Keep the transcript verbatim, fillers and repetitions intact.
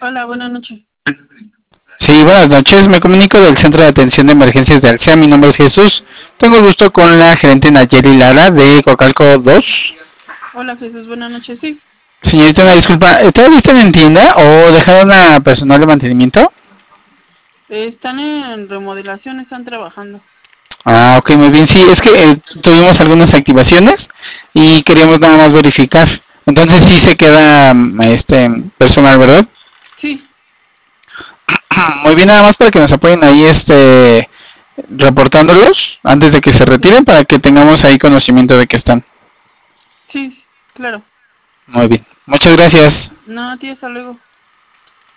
Hola, buenas noches. Sí, buenas noches. Me comunico del Centro de Atención de Emergencias de Alsea. Mi nombre es Jesús. Tengo el gusto con la gerente Nayeli Lara de Coacalco dos. Hola Jesús, buenas noches. Sí, Señorita, una disculpa. ¿Todavía están en tienda o dejaron a personal de mantenimiento? eh, están en remodelación, están trabajando. Ah, ok, muy bien. Sí, es que eh, tuvimos algunas activaciones y queríamos nada más verificar. Entonces sí se queda mm, este personal, ¿verdad? Sí, Muy bien, nada más para que nos apoyen ahí este reportándolos antes de que se sí, retiren para que tengamos ahí conocimiento de que están. sí, claro. Muy bien. Muchas gracias. No, a ti, hasta luego.